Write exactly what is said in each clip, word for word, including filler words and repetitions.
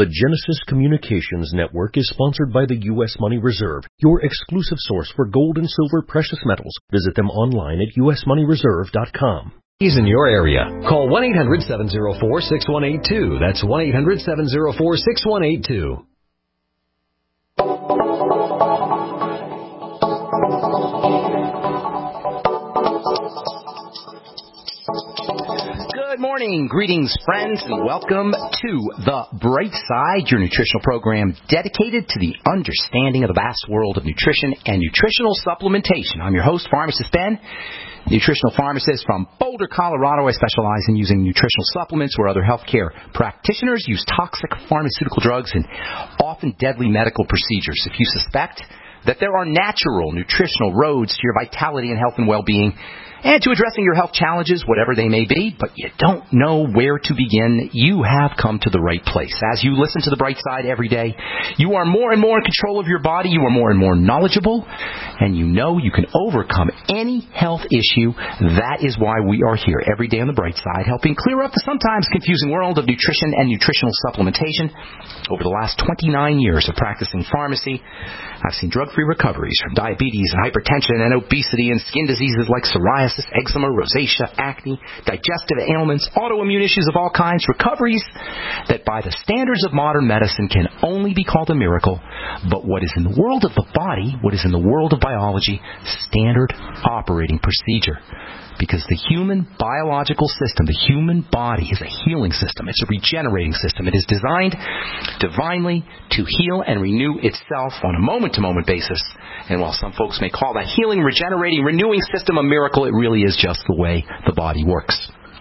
The Genesis Communications Network is sponsored by the U S Money Reserve, your exclusive source for gold and silver precious metals. Visit them online at u s money reserve dot com. He's in your area. Call one eight hundred seven oh four six one eight two. That's one eight hundred seven oh four six one eight two. Good morning. Greetings, friends, and welcome to The Bright Side, your nutritional program dedicated to the understanding of the vast world of nutrition and nutritional supplementation. I'm your host, Pharmacist Ben, nutritional pharmacist from Boulder, Colorado. I specialize in using nutritional supplements where other healthcare practitioners use toxic pharmaceutical drugs and often deadly medical procedures. If you suspect that there are natural nutritional roads to your vitality and health and well-being, and to addressing your health challenges, whatever they may be, but you don't know where to begin, you have come to the right place. As you listen to The Bright Side every day, you are more and more in control of your body, you are more and more knowledgeable, and you know you can overcome any health issue. That is why we are here every day on The Bright Side, helping clear up the sometimes confusing world of nutrition and nutritional supplementation. Over the last twenty-nine years of practicing pharmacy, I've seen drug-free recoveries from diabetes and hypertension and obesity and skin diseases like psoriasis, eczema, rosacea, acne, digestive ailments, autoimmune issues of all kinds, recoveries that by the standards of modern medicine can only be called a miracle, but what is in the world of the body, what is in the world of biology, standard operating procedure. Because the human biological system, the human body, is a healing system. It's a regenerating system. It is designed divinely to heal and renew itself on a moment-to-moment basis. And while some folks may call that healing, regenerating, renewing system a miracle, it really is just the way the body works.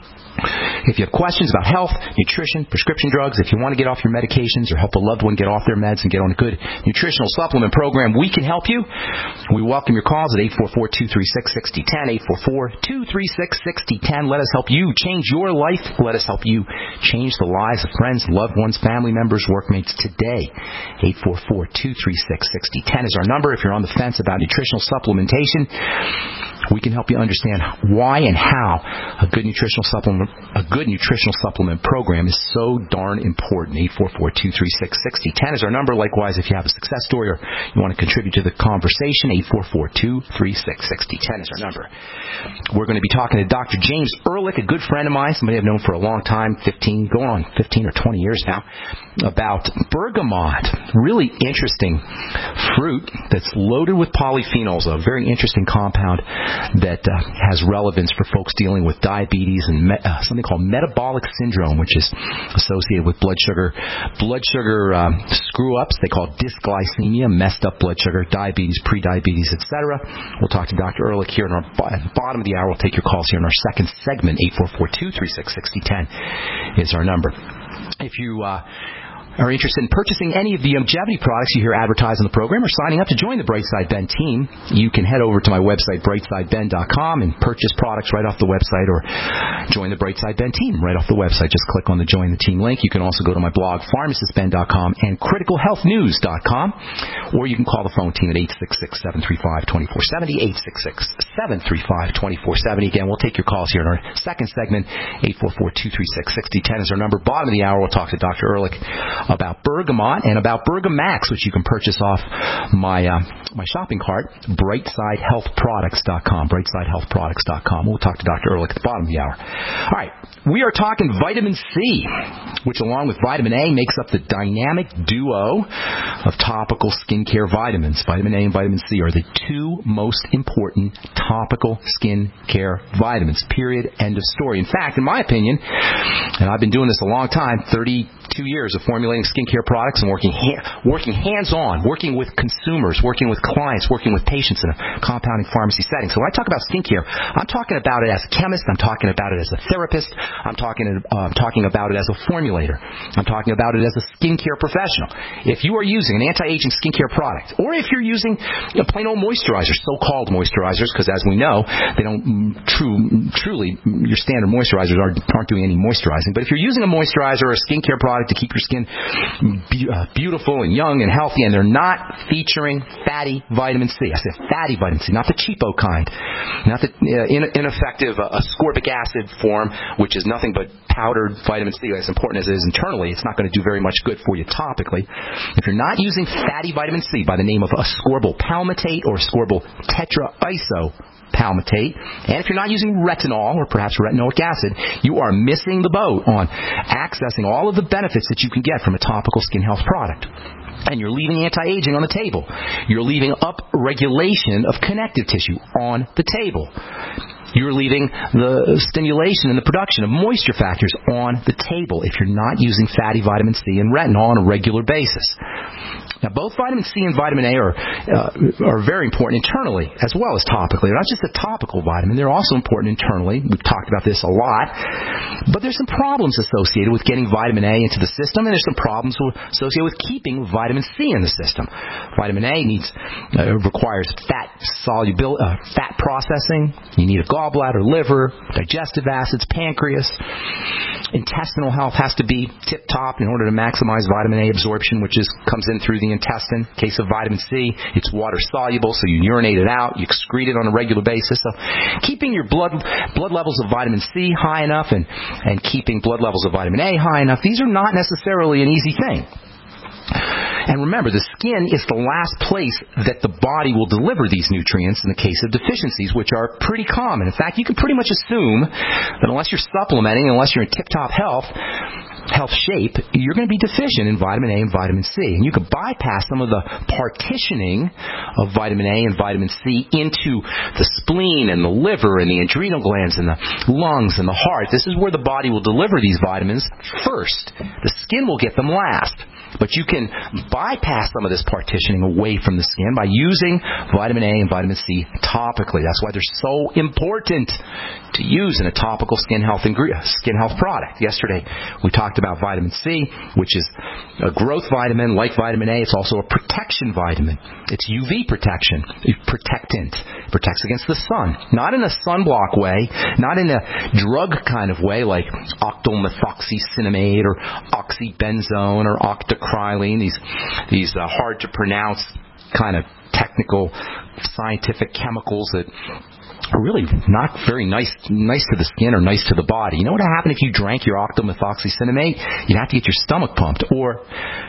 If you have questions about health, nutrition, prescription drugs, if you want to get off your medications or help a loved one get off their meds and get on a good nutritional supplement program, we can help you. We welcome your calls at eight four four, two three six, six zero one zero, eight four four, two three six, six zero one zero. Let us help you change your life. Let us help you change the lives of friends, loved ones, family members, workmates today. eight four four, two three six, six zero one zero is our number. If you're on the fence about nutritional supplementation, we can help you understand why and how a good nutritional supplement a good nutritional supplement program is so darn important. eight four four, two three six, six zero one zero is our number. Likewise, if you have a success story or you want to contribute to the conversation, eight four four, two three six, six zero one zero is our number. We're going to be talking to Doctor James Ehrlich, a good friend of mine, somebody I've known for a long time, fifteen, going on fifteen or twenty years now, about bergamot. Really interesting fruit that's loaded with polyphenols, a very interesting compound that uh, has relevance for folks dealing with diabetes and me- uh, something called metabolic syndrome, which is associated with blood sugar blood sugar um, screw-ups. They call it dysglycemia, messed up blood sugar, diabetes, pre-diabetes, et cetera. We'll talk to Doctor Ehrlich here in our at the bottom of the hour. We'll take your calls here in our second segment. eight four four, two three six, six zero one zero is our number. If you uh, are interested in purchasing any of the longevity products you hear advertised on the program or signing up to join the Brightside Ben team, you can head over to my website, brightside ben dot com, and purchase products right off the website or join the Brightside Ben team right off the website. Just click on the Join the Team link. You can also go to my blog, pharmacist ben dot com, and critical health news dot com, or you can call the phone team at eight six six, seven three five, two four seven zero, eight six six, seven three five, two four seven zero. Again, we'll take your calls here in our second segment. eight four four, two three six, six zero one zero is our number. Bottom of the hour, we'll talk to Doctor Ehrlich about bergamot and about Bergamax, which you can purchase off my uh, my shopping cart, brightside health products dot com, brightside health products dot com. We'll talk to Doctor Ehrlich at the bottom of the hour. All right, we are talking vitamin C, which along with vitamin A makes up the dynamic duo of topical skincare vitamins. Vitamin A and vitamin C are the two most important topical skincare vitamins, period, end of story. In fact, in my opinion, and I've been doing this a long time, thirty-two years of formulating skincare products and working ha- working hands-on, working with consumers, working with clients, working with patients in a compounding pharmacy setting. So when I talk about skincare, I'm talking about it as a chemist, I'm talking about it as a therapist, I'm talking, uh, I'm talking about it as a formulator, I'm talking about it as a skincare professional. If you are using an anti-aging skincare product, or if you're using you know, plain old moisturizers, so-called moisturizers, because as we know, they don't true, truly, your standard moisturizers aren't, aren't doing any moisturizing. But if you're using a moisturizer or a skincare product to keep your skin be, uh, beautiful and young and healthy, and they're not featuring fatty vitamin C. I said fatty vitamin C, not the cheapo kind, not the uh, in, ineffective uh, ascorbic acid form, which is nothing but powdered vitamin C, as important as it is internally, it's not going to do very much good for you topically. If you're not using fatty vitamin C by the name of ascorbyl palmitate or ascorbyl tetraisopalmitate, and if you're not using retinol or perhaps retinoic acid, you are missing the boat on accessing all of the benefits that you can get from a topical skin health product. And you're leaving anti-aging on the table. You're leaving up-regulation of connective tissue on the table. You're leaving the stimulation and the production of moisture factors on the table if you're not using fatty vitamin C and retinol on a regular basis. Now, both vitamin C and vitamin A are uh, are very important internally as well as topically. They're not just a topical vitamin. They're also important internally. We've talked about this a lot. But there's some problems associated with getting vitamin A into the system, and there's some problems associated with keeping vitamin C in the system. Vitamin A needs uh, requires fat solubil, uh, fat processing. You need a gallbladder, liver, digestive acids, pancreas. Intestinal health has to be tip-top in order to maximize vitamin A absorption, which is comes in through the intestine. In case of vitamin C, it's water-soluble, so you urinate it out, you excrete it on a regular basis. So keeping your blood blood levels of vitamin C high enough and, and keeping blood levels of vitamin A high enough, these are not necessarily an easy thing. And remember, the skin is the last place that the body will deliver these nutrients in the case of deficiencies, which are pretty common. In fact, you can pretty much assume that unless you're supplementing, unless you're in tip-top health, health shape, you're going to be deficient in vitamin A and vitamin C. And you can bypass some of the partitioning of vitamin A and vitamin C into the spleen and the liver and the adrenal glands and the lungs and the heart. This is where the body will deliver these vitamins first. The skin will get them last. But you can bypass some of this partitioning away from the skin by using vitamin A and vitamin C topically. That's why they're so important to use in a topical skin health ingredient, skin health product. Yesterday, we talked about vitamin C, which is a growth vitamin. Like vitamin A, it's also a protection vitamin. It's U V protection, protectant. It protects against the sun. Not in a sunblock way, not in a drug kind of way like octylmethoxycinnamate or oxybenzone or octocrylene, these these uh, hard to pronounce kind of technical scientific chemicals that are really not very nice nice to the skin or nice to the body. You know what would happen if you drank your octylmethoxycinnamate? You'd have to get your stomach pumped, or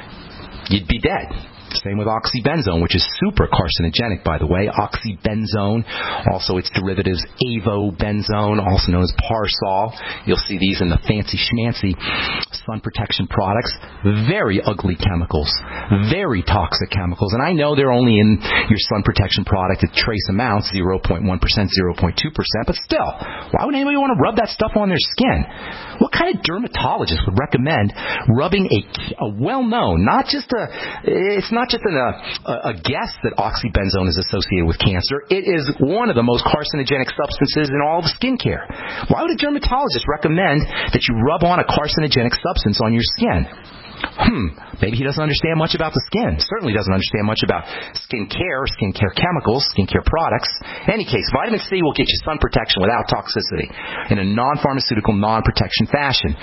you'd be dead. Same with oxybenzone, which is super carcinogenic, by the way. Oxybenzone, also its derivatives avobenzone, also known as Parsol. You'll see these in the fancy schmancy sun protection products. Very ugly chemicals, very toxic chemicals. And I know they're only in your sun protection product at trace amounts, zero point one percent, zero point two percent, but still, why would anybody want to rub that stuff on their skin? What kind of dermatologist would recommend rubbing a, a well-known, not just a, it's not just an, a, a guess that oxybenzone is associated with cancer. It is one of the most carcinogenic substances in all of skincare. Why would a dermatologist recommend that you rub on a carcinogenic substance on your skin? Hmm, maybe he doesn't understand much about the skin. Certainly doesn't understand much about skin care, skincare chemicals, skincare products. In any case, vitamin C will get you sun protection without toxicity in a non-pharmaceutical, non-protection fashion.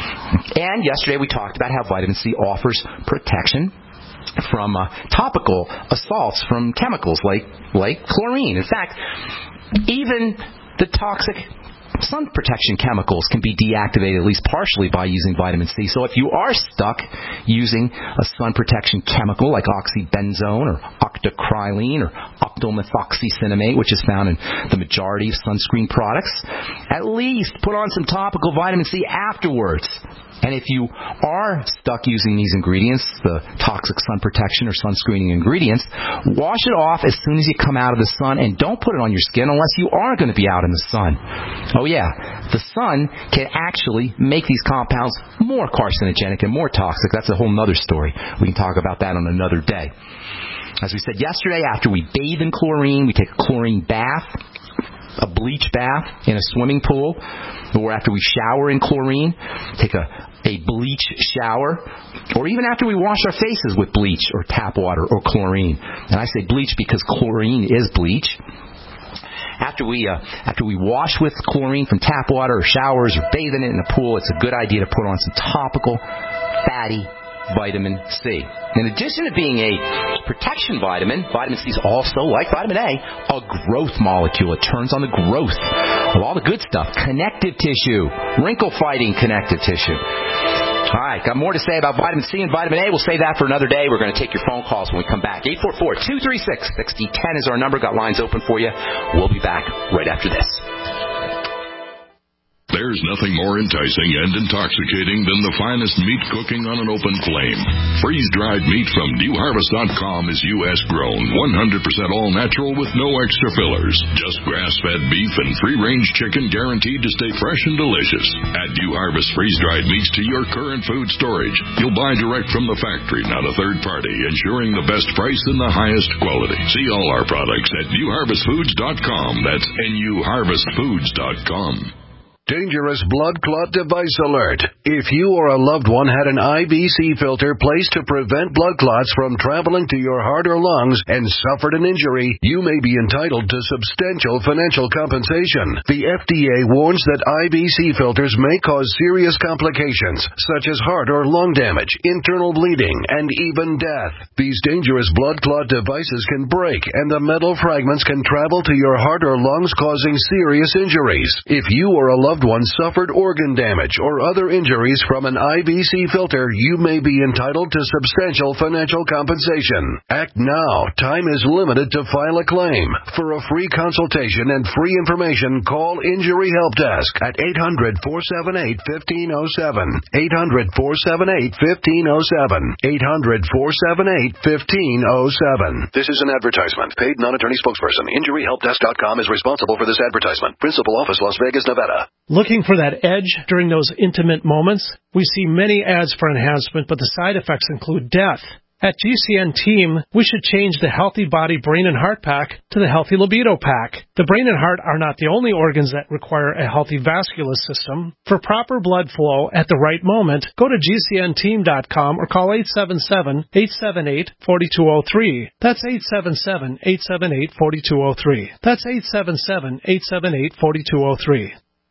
And yesterday we talked about how vitamin C offers protection from uh, topical assaults from chemicals like, like chlorine. In fact, even the toxic sun protection chemicals can be deactivated at least partially by using vitamin C. So if you are stuck using a sun protection chemical like oxybenzone or octocrylene or octylmethoxycinnamate, which is found in the majority of sunscreen products, at least put on some topical vitamin C afterwards. And if you are stuck using these ingredients, the toxic sun protection or sunscreening ingredients, wash it off as soon as you come out of the sun, and don't put it on your skin unless you are going to be out in the sun. Oh yeah, the sun can actually make these compounds more carcinogenic and more toxic. That's a whole other story. We can talk about that on another day. As we said yesterday, after we bathe in chlorine, we take a chlorine bath, a bleach bath in a swimming pool, or after we shower in chlorine, take a, a bleach shower, or even after we wash our faces with bleach or tap water or chlorine. And I say bleach because chlorine is bleach. After we uh, after we wash with chlorine from tap water or showers or bathe in it in a pool, it's a good idea to put on some topical fatty vitamin C. In addition to being a protection vitamin, vitamin C is also, like vitamin A, a growth molecule. It turns on the growth of all the good stuff, connective tissue, wrinkle-fighting connective tissue. All right, got more to say about vitamin C and vitamin A. We'll save that for another day. We're going to take your phone calls when we come back. eight four four, two three six, six zero one zero is our number. Got lines open for you. We'll be back right after this. There's nothing more enticing and intoxicating than the finest meat cooking on an open flame. Freeze-dried meat from New Harvest dot com is U S grown, one hundred percent all natural with no extra fillers. Just grass-fed beef and free-range chicken guaranteed to stay fresh and delicious. Add New Harvest freeze-dried meats to your current food storage. You'll buy direct from the factory, not a third party, ensuring the best price and the highest quality. See all our products at New Harvest Foods dot com. That's N U Harvest Foods dot com. Dangerous blood clot device alert. If you or a loved one had an I V C filter placed to prevent blood clots from traveling to your heart or lungs and suffered an injury, you may be entitled to substantial financial compensation. The F D A warns that I V C filters may cause serious complications, such as heart or lung damage, internal bleeding, and even death. These dangerous blood clot devices can break, and the metal fragments can travel to your heart or lungs, causing serious injuries. If you or a loved one suffered organ damage or other injuries from an I V C filter, you may be entitled to substantial financial compensation. Act now. Time is limited to file a claim. For a free consultation and free information, call Injury Help Desk at eight hundred, four seven eight, one five zero seven. eight hundred, four seven eight, one five zero seven. eight hundred, four seven eight, one five zero seven. This is an advertisement. Paid non-attorney spokesperson. Injury Help Desk dot com is responsible for this advertisement. Principal office, Las Vegas, Nevada. Looking for that edge during those intimate moments? We see many ads for enhancement, but the side effects include death. At G C N Team, we should change the Healthy Body, Brain, and Heart Pack to the Healthy Libido Pack. The brain and heart are not the only organs that require a healthy vascular system. For proper blood flow at the right moment, go to G C N team dot com or call eight seven seven, eight seven eight, four two zero three. That's eight seven seven, eight seven eight, four two zero three. That's eight seven seven, eight seven eight, four two zero three.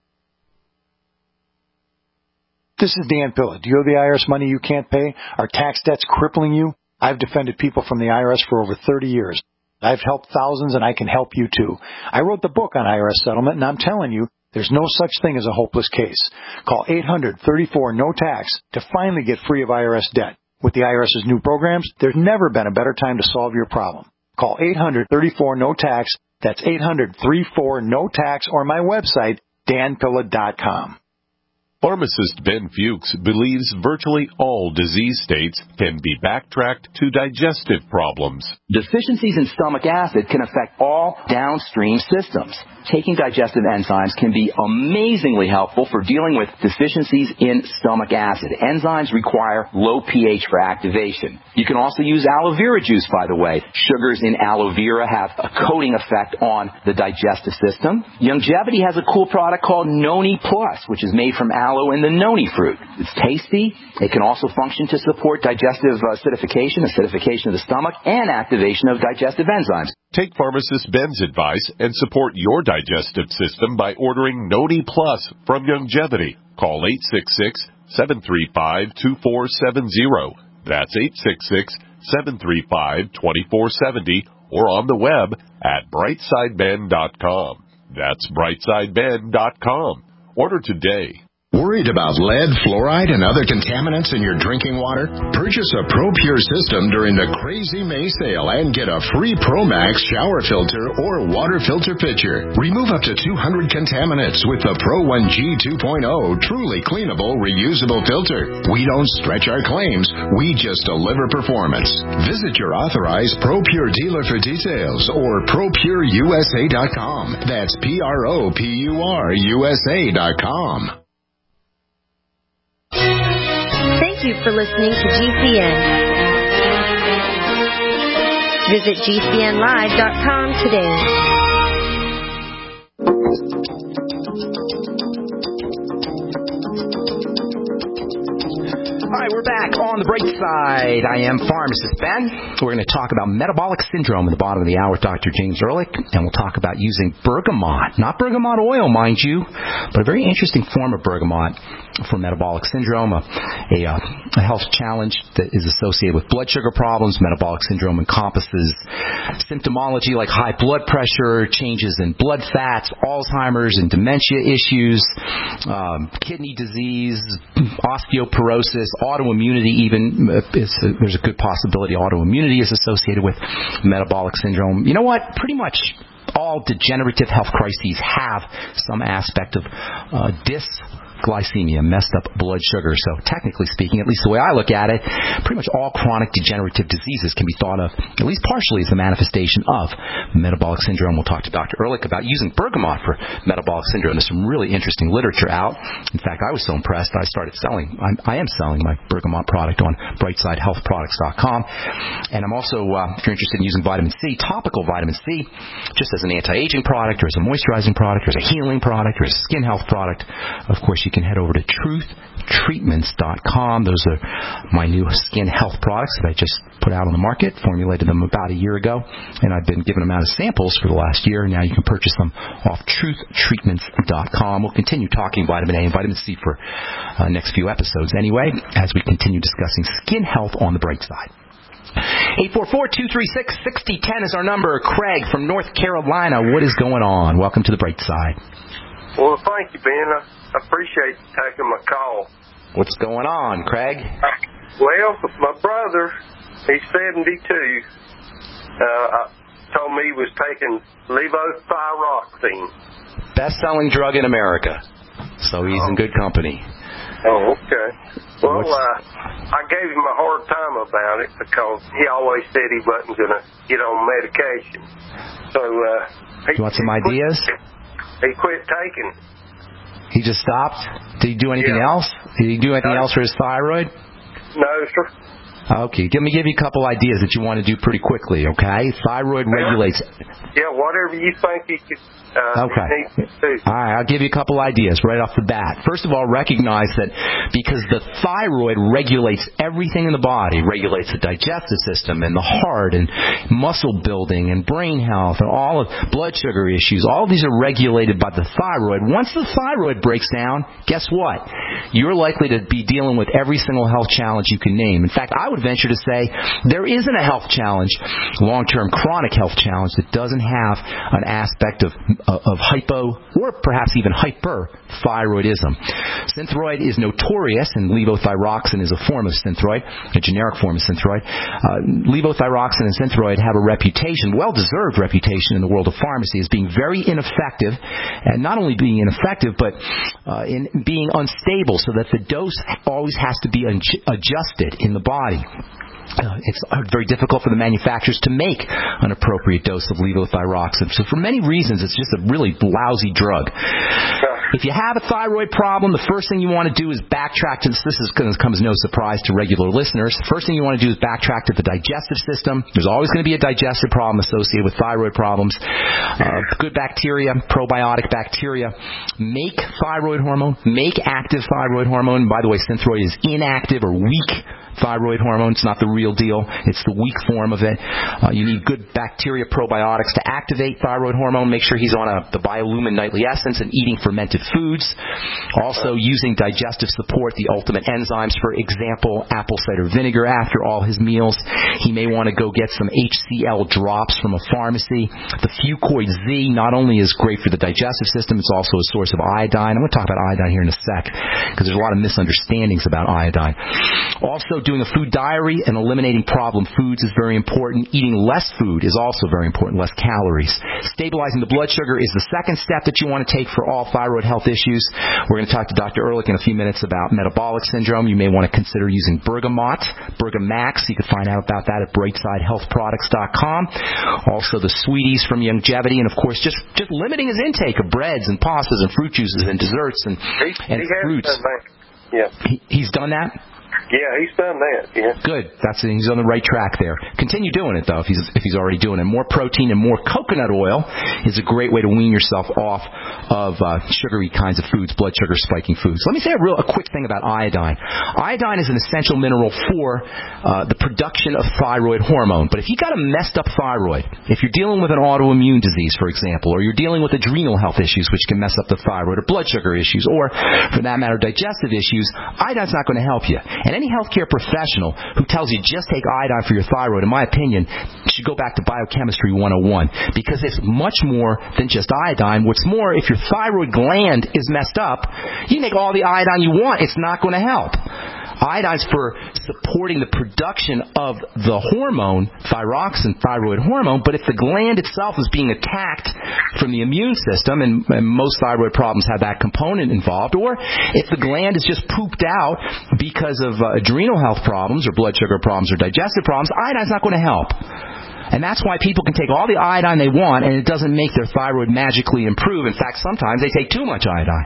This is Dan Pilla. Do you owe the I R S money you can't pay? Are tax debts crippling you? I've defended people from the I R S for over thirty years. I've helped thousands, and I can help you too. I wrote the book on I R S settlement, and I'm telling you, there's no such thing as a hopeless case. Call eight hundred, thirty-four, no tax to finally get free of I R S debt. With the IRS's new programs, there's never been a better time to solve your problem. Call eight hundred, thirty-four, no tax. That's eight hundred, thirty-four, no tax, or my website, dan pilla dot com. Pharmacist Ben Fuchs believes virtually all disease states can be backtracked to digestive problems. Deficiencies in stomach acid can affect all downstream systems. Taking digestive enzymes can be amazingly helpful for dealing with deficiencies in stomach acid. Enzymes require low pH for activation. You can also use aloe vera juice, by the way. Sugars in aloe vera have a coating effect on the digestive system. Youngevity has a cool product called Noni Plus, which is made from aloe and the noni fruit. It's tasty. It can also function to support digestive acidification, acidification of the stomach, and activation of digestive enzymes. Take pharmacist Ben's advice and support your digestive system by ordering Noni Plus from Youngevity. Call eight six six, seven three five, two four seven zero. That's eight six six, seven three five, two four seven zero or on the web at brightside ben dot com. That's brightside ben dot com. Order today. Worried about lead, fluoride, and other contaminants in your drinking water? Purchase a ProPure system during the Crazy May sale and get a free ProMax shower filter or water filter pitcher. Remove up to two hundred contaminants with the Pro one G two point oh truly cleanable, reusable filter. We don't stretch our claims. We just deliver performance. Visit your authorized ProPure dealer for details or pro pure u s a dot com. That's P R O P U R U S A dot com. Thank you for listening to G C N. Visit G C N live dot com today. All right, we're back on the Bright Side. I am Pharmacist Ben. We're going to talk about metabolic syndrome at the bottom of the hour with Doctor James Ehrlich, and we'll talk about using bergamot. Not bergamot oil, mind you, but a very interesting form of bergamot for metabolic syndrome, a, a, a health challenge that is associated with blood sugar problems. Metabolic syndrome encompasses symptomology like high blood pressure, changes in blood fats, Alzheimer's and dementia issues, um, kidney disease, osteoporosis, autoimmunity even. Is, there's a good possibility autoimmunity is associated with metabolic syndrome. You know what? Pretty much all degenerative health crises have some aspect of uh, dysglycemia, messed up blood sugar. So technically speaking, at least the way I look at it, pretty much all chronic degenerative diseases can be thought of, at least partially, as a manifestation of metabolic syndrome. We'll talk to Doctor Ehrlich about using bergamot for metabolic syndrome. There's some really interesting literature out. In fact, I was so impressed I started selling, I'm, I am selling my bergamot product on brightside health products dot com. And I'm also, uh, if you're interested in using vitamin C, topical vitamin C, just as an anti-aging product or as a moisturizing product or as a healing product or as a skin health product, of course, you can head over to truth treatments dot com. Those are my new skin health products that I just put out on the market, formulated them about a year ago, and I've been giving them out as samples for the last year. Now you can purchase them off truth treatments dot com. We'll continue talking vitamin A and vitamin C for uh, next few episodes anyway, as we continue discussing skin health on the bright side. eight four four, two three six, six zero one zero is our number. Craig from North Carolina, what is going on? Welcome to the Bright Side. Well, thank you, Ben. I appreciate you taking my call. What's going on, Craig? Well, my brother, he's seventy-two, uh, told me he was taking levothyroxine. Best-selling drug in America. So he's oh. in good company. Oh, okay. Well, uh, I gave him a hard time about it because he always said he wasn't going to get on medication. So, uh... He, you want some ideas? Quit, he quit taking it. He just stopped? Did he do anything yeah. else? Did he do anything no. else for his thyroid? No, sir. Okay, let me give you a couple ideas that you want to do pretty quickly, okay? Thyroid yeah. regulates... Yeah, whatever you think you could... Uh, okay. All right, I'll give you a couple ideas right off the bat. First of all, recognize that because the thyroid regulates everything in the body, regulates the digestive system and the heart and muscle building and brain health and all of blood sugar issues, all of these are regulated by the thyroid. Once the thyroid breaks down, guess what? You're likely to be dealing with every single health challenge you can name. In fact, I would venture to say there isn't a health challenge, long-term chronic health challenge, that doesn't have an aspect of of hypo or perhaps even hyperthyroidism. Synthroid is notorious, and levothyroxine is a form of synthroid, a generic form of synthroid. Uh, levothyroxine and synthroid have a reputation, well-deserved reputation in the world of pharmacy, as being very ineffective, and not only being ineffective, but uh, in being unstable, so that the dose always has to be un- adjusted in the body. Uh, it's very difficult for the manufacturers to make an appropriate dose of levothyroxine. So for many reasons, it's just a really lousy drug. If you have a thyroid problem, the first thing you want to do is backtrack to this. This is going to come as no surprise to regular listeners. The first thing you want to do is backtrack to the digestive system. There's always going to be a digestive problem associated with thyroid problems. Uh, good bacteria, probiotic bacteria, make thyroid hormone, make active thyroid hormone. By the way, Synthroid is inactive or weak thyroid hormone. It's not the real deal. It's the weak form of it. Uh, you need good bacteria probiotics to activate thyroid hormone. Make sure he's on a, the Biolumin Nightly Essence and eating fermented foods. Also using digestive support, the ultimate enzymes, for example, apple cider vinegar after all his meals. He may want to go get some H C L drops from a pharmacy. The Fucoid Z not only is great for the digestive system, it's also a source of iodine. I'm going to talk about iodine here in a sec because there's a lot of misunderstandings about iodine. Also, doing a food diary and eliminating problem foods is very important. Eating less food is also very important, less calories. Stabilizing the blood sugar is the second step that you want to take for all thyroid health issues. We're going to talk to Doctor Ehrlich in a few minutes about metabolic syndrome. You may want to consider using bergamot, Bergamax. You can find out about that at brightside health products dot com. Also the Sweeties from Youngevity, and of course just, just limiting his intake of breads and pastas and fruit juices and desserts and, and he fruits. Done that. Yeah. He, he's done that? Yeah, he's done that, yeah. Good. That's he's on the right track there. Continue doing it, though, if he's if he's already doing it. More protein and more coconut oil is a great way to wean yourself off of uh, sugary kinds of foods, blood sugar spiking foods. Let me say a real a quick thing about iodine. Iodine is an essential mineral for uh, the production of thyroid hormone. But if you got a messed up thyroid, if you're dealing with an autoimmune disease, for example, or you're dealing with adrenal health issues, which can mess up the thyroid, or blood sugar issues, or, for that matter, digestive issues, iodine's not going to help you. And any healthcare professional who tells you just take iodine for your thyroid, in my opinion, should go back to Biochemistry one oh one, because it's much more than just iodine. What's more, if your thyroid gland is messed up, you can take all the iodine you want, it's not going to help. Iodine's for supporting the production of the hormone, thyroxine, thyroid hormone, but if the gland itself is being attacked from the immune system, and, and most thyroid problems have that component involved, or if the gland is just pooped out because of uh, adrenal health problems or blood sugar problems or digestive problems, iodine's not going to help. And that's why people can take all the iodine they want, and it doesn't make their thyroid magically improve. In fact, sometimes they take too much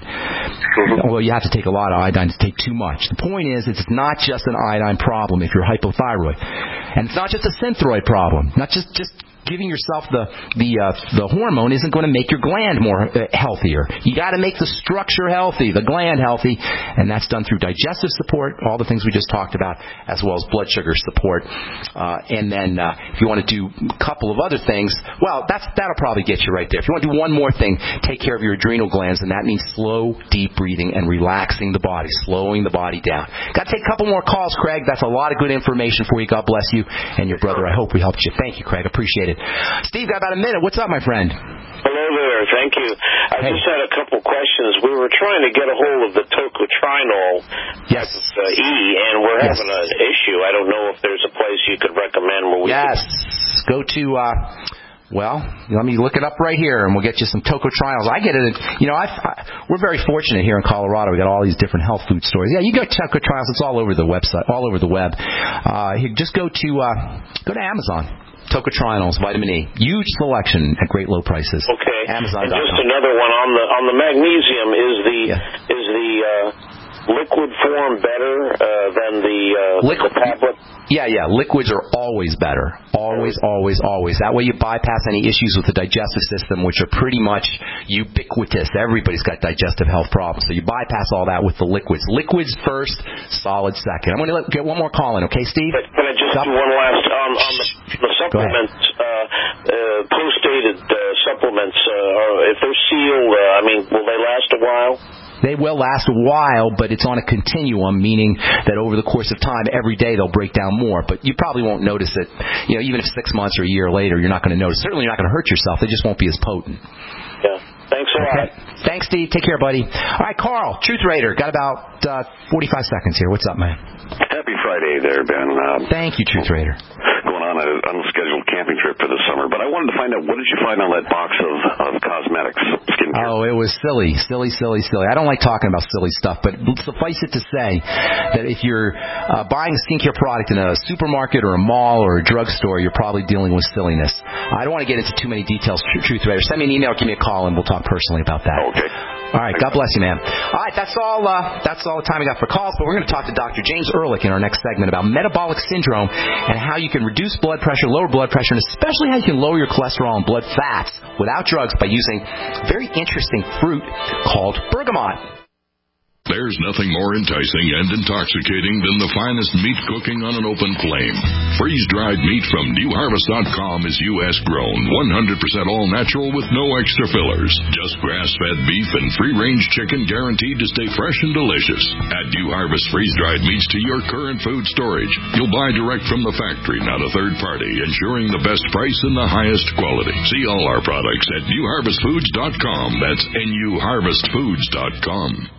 iodine. Although you have to take a lot of iodine to take too much. The point is, it's not just an iodine problem if you're hypothyroid. And it's not just a synthroid problem. Not just, just giving yourself the the uh, the hormone isn't going to make your gland more uh, healthier. You got to make the structure healthy, the gland healthy, and that's done through digestive support, all the things we just talked about, as well as blood sugar support. Uh, and then uh, if you want to do a couple of other things, well, that's that'll probably get you right there. If you want to do one more thing, take care of your adrenal glands, and that means slow, deep breathing and relaxing the body, slowing the body down. Got to take a couple more calls, Craig. That's a lot of good information for you. God bless you and your brother. I hope we helped you. Thank you, Craig. Appreciate it. Steve, got about a minute. What's up, my friend? Hello there. Thank you. I hey. just had a couple questions. We were trying to get a hold of the tocotrinol yes. type of, uh, E, and we're yes. having an issue. I don't know if there's a place you could recommend where we Yes. Could... Go to... Uh, Well, let me look it up right here, and we'll get you some tocotrienols. I get it. You know, I've, I, we're very fortunate here in Colorado. We got all these different health food stores. Yeah, you go to tocotrienols. It's all over the website, all over the web. Uh, here, just go to uh, go to Amazon. Tocotrienols, vitamin E, huge selection at great low prices. Okay. Amazon. And just another one on the on the magnesium. Is the yeah. is the uh, liquid form better uh, than the, uh, liquid the tablet? Yeah, yeah. Liquids are always better. Always, always, always. That way you bypass any issues with the digestive system, which are pretty much ubiquitous. Everybody's got digestive health problems. So you bypass all that with the liquids. Liquids first, solid second. I'm going to get one more call in, okay, Steve? Can I just Stop. do one last on, on the, the supplements, uh, uh, post-dated uh, supplements, uh, are, if they're sealed, uh, I mean, will they last a while? They will last a while, but it's on a continuum, meaning that over the course of time, every day they'll break down more. But you probably won't notice it. You know, even if six months or a year later, you're not going to notice. Certainly, you're not going to hurt yourself. They just won't be as potent. Yeah. Thanks a okay. lot. Thanks, Steve. Take care, buddy. All right, Carl, Truth Raider. Got about uh, forty-five seconds here. What's up, man? Happy Friday there, Ben. Uh, Thank you, Truth Raider. Going on an unscheduled camping trip for the summer, but I wanted to find out, what did you find on that box of, of cosmetics, skincare? Oh, it was silly, silly, silly, silly. I don't like talking about silly stuff, but suffice it to say that if you're uh, buying a skincare product in a supermarket or a mall or a drugstore, you're probably dealing with silliness. I don't want to get into too many details, Truth Raider. Send me an email, give me a call, and we'll talk personally about that. Okay. All right, God bless you, man. All right, that's all uh, That's all the time we got for calls, but we're going to talk to Doctor James Ehrlich in our next segment about metabolic syndrome and how you can reduce blood pressure, lower blood pressure, and especially how you can lower your cholesterol and blood fats without drugs by using a very interesting fruit called bergamot. There's nothing more enticing and intoxicating than the finest meat cooking on an open flame. Freeze-dried meat from New Harvest dot com is U S grown, one hundred percent all-natural with no extra fillers. Just grass-fed beef and free-range chicken guaranteed to stay fresh and delicious. Add New Harvest freeze-dried meats to your current food storage. You'll buy direct from the factory, not a third party, ensuring the best price and the highest quality. See all our products at New Harvest Foods dot com. That's N U Harvest Foods dot com.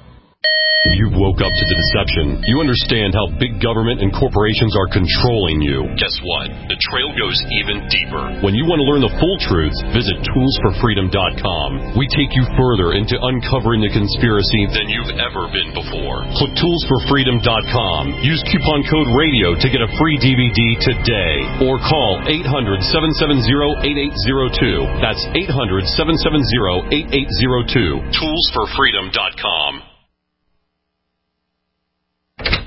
You woke up to the deception. You understand how big government and corporations are controlling you. Guess what? The trail goes even deeper. When you want to learn the full truth, visit tools for freedom dot com. We take you further into uncovering the conspiracy than you've ever been before. Click tools for freedom dot com. Use coupon code RADIO to get a free D V D today. Or call eight hundred, seven seven zero, eight eight zero two. That's eight hundred, seven seven zero, eight eight zero two. tools for freedom dot com.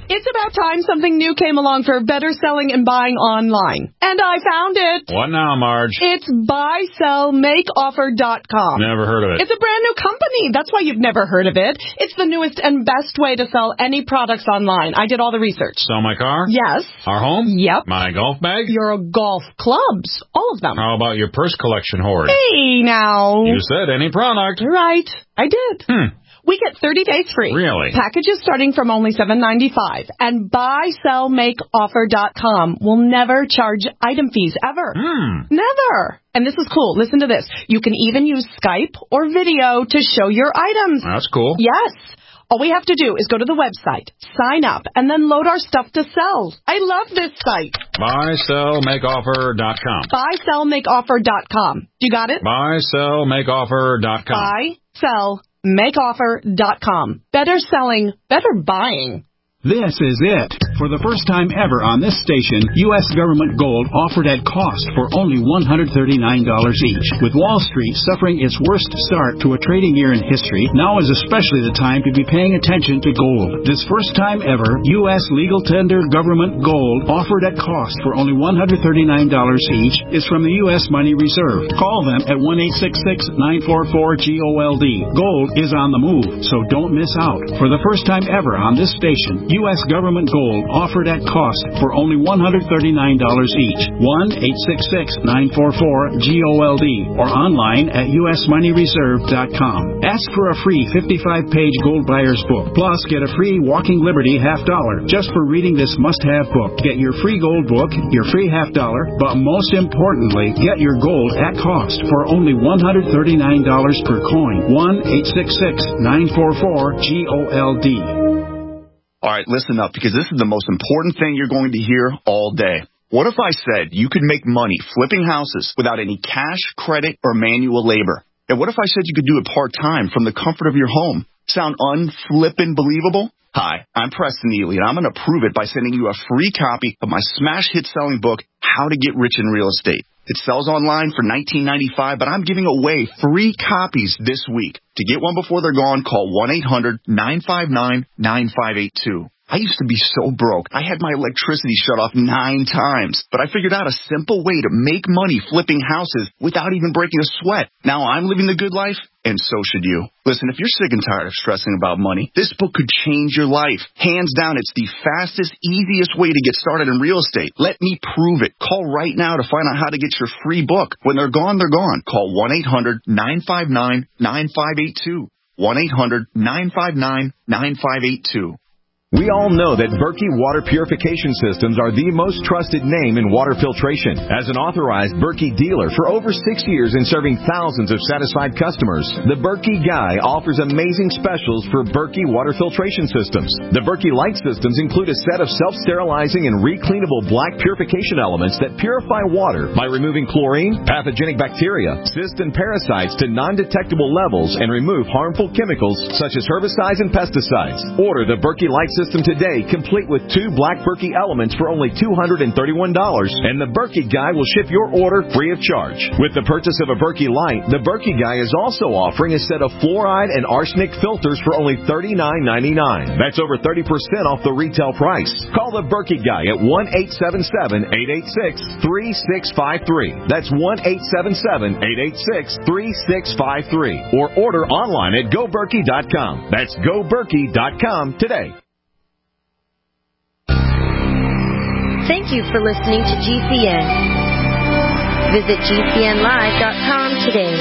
It's about time something new came along for better selling and buying online. And I found it. What now, Marge? It's buy sell make offer dot com. Never heard of it. It's a brand new company. That's why you've never heard of it. It's the newest and best way to sell any products online. I did all the research. Sell my car? Yes. Our home? Yep. My golf bag? Your golf clubs. All of them. How about your purse collection hoard? Hey, now. You said any product. Right. I did. Hmm. We get thirty days free. Really? Packages starting from only seven ninety-five. And buy sell make offer dot com will never charge item fees ever. Hmm. Never. And this is cool. Listen to this. You can even use Skype or video to show your items. That's cool. Yes. All we have to do is go to the website, sign up, and then load our stuff to sell. I love this site. buy sell make offer dot com. buy sell make offer dot com. You got it? buy sell make offer dot com. buy sell make offer dot com. Better selling, better buying. This is it. For the first time ever on this station, U S government gold offered at cost for only one hundred thirty-nine dollars each. With Wall Street suffering its worst start to a trading year in history, now is especially the time to be paying attention to gold. This first time ever, U S legal tender government gold offered at cost for only one hundred thirty-nine dollars each is from the U S Money Reserve. Call them at one eight six six, nine four four, G O L D. Gold is on the move, so don't miss out. For the first time ever on this station, U S government gold offered at cost for only one hundred thirty-nine dollars each. one eight six six, nine four four, G O L D or online at U S money reserve dot com. Ask for a free fifty-five page gold buyer's book. Plus, get a free Walking Liberty half dollar just for reading this must-have book. Get your free gold book, your free half dollar, but most importantly, get your gold at cost for only one hundred thirty-nine dollars per coin. one eight six six, nine four four, G O L D. All right, listen up, because this is the most important thing you're going to hear all day. What if I said you could make money flipping houses without any cash, credit, or manual labor? And what if I said you could do it part-time from the comfort of your home? Sound unflippin' believable? Hi, I'm Preston Ely, and I'm going to prove it by sending you a free copy of my smash hit selling book, How to Get Rich in Real Estate. It sells online for nineteen ninety-five dollars, but I'm giving away free copies this week. To get one before they're gone, call one eight hundred, nine five nine, nine five eight two. I used to be so broke. I had my electricity shut off nine times, but I figured out a simple way to make money flipping houses without even breaking a sweat. Now I'm living the good life, and so should you. Listen, if you're sick and tired of stressing about money, this book could change your life. Hands down, it's the fastest, easiest way to get started in real estate. Let me prove it. Call right now to find out how to get your free book. When they're gone, they're gone. Call one eight hundred, nine five nine, nine five eight two. one eight hundred, nine five nine, nine five eight two. We all know that Berkey Water Purification Systems are the most trusted name in water filtration. As an authorized Berkey dealer for over six years and serving thousands of satisfied customers, the Berkey Guy offers amazing specials for Berkey Water Filtration Systems. The Berkey Light Systems include a set of self-sterilizing and recleanable black purification elements that purify water by removing chlorine, pathogenic bacteria, cysts, and parasites to non-detectable levels and remove harmful chemicals such as herbicides and pesticides. Order the Berkey Light System today, complete with two black Berkey elements for only two hundred thirty-one dollars, and the Berkey Guy will ship your order free of charge. With the purchase of a Berkey Light, the Berkey Guy is also offering a set of fluoride and arsenic filters for only thirty-nine ninety-nine. That's over thirty percent off the retail price. Call the Berkey Guy at one eight seven seven, eight eight six, three six five three. That's one eight seven seven, eight eight six, three six five three. Or order online at go berkey dot com. That's go berkey dot com today. Thank you for listening to G C N. Visit G C N live dot com today.